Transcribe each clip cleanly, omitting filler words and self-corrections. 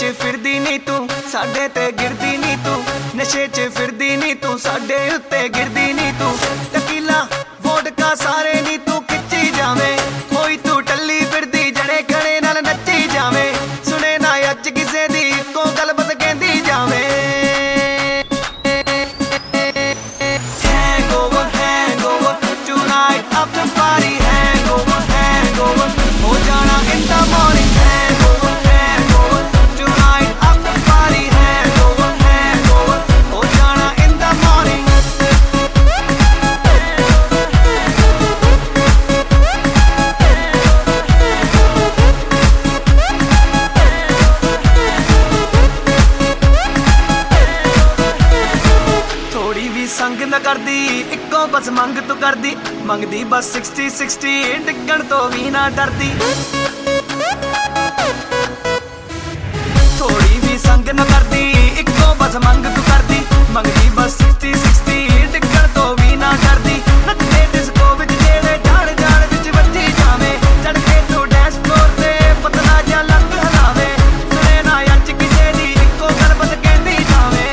च फिरदी नी तू साडे ते गिरदी नी तू नशे च फिरदी नी तू साडे उत्ते गिरदी नी तू टकीला वोडका सारे नी तू खिच्ची जावे होई तू टल्ली फिरदी जड़े खड़े नाल नच्ची जावे सुने ना अज किसे दी को गल बस कहंदी जावे hangover tonight after party hangover हो जाना in the morning hangover tonight after party hangover हो जाना in the morning थोड़ी भी संग न करदी इको बस मंग तू करदी मंगदी बस 60 डिगण तो भी ना डरदी थोड़ी भी संग न करदी इको बस मंग तू करदी मंगदी बस 60 डिगण तो भी ना डरदी नचदे डिस्को विच जेड़े जाड़ जाड़ विच वज्जी जावे चढ़ के तू डैश फ्लोर ते पतला जा लंग हलावे सुने ना अज किसे दी इको गल बस कहंदी जावे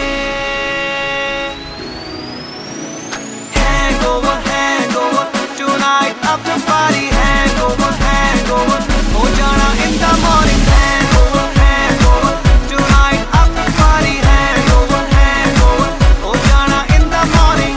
hangover tonight after party hangover हो जाना in the morning hangover tonight after party hangover हो जाना in the morning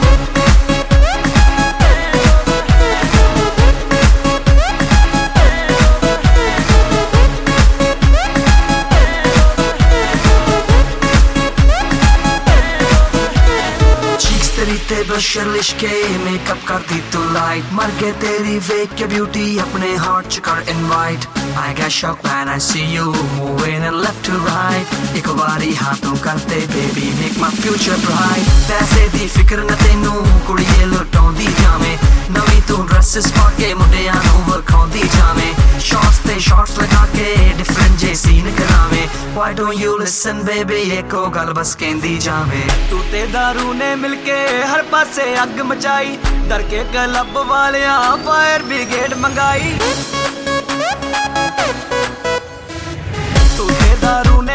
तेरी ते ब्रशर लिशके मेकअप करती तू लाइट मर के तेरी वेख के ब्यूटी अपने हार्ट च कर invite I get shocked when I see you moving and left to right एक बारी हाथों करते baby make my future bright पैसे दी फिक्र न तेनू कुड़िए लुटाउंदी जावे नवी तू ड्रेसेस पा के मुंडियां नू वखाउंदी जावे शॉर्ट्स ते शॉर्ट्स लगा के डिफरेंट जे सीन करावे Why don't you listen baby एको गल बस कहंदी जावे तू ते दारू ने मिलके हर पासे अग मचाई डर के क्लब वालियां फायर ब्रिगेड मंगाई तू ते दारू ने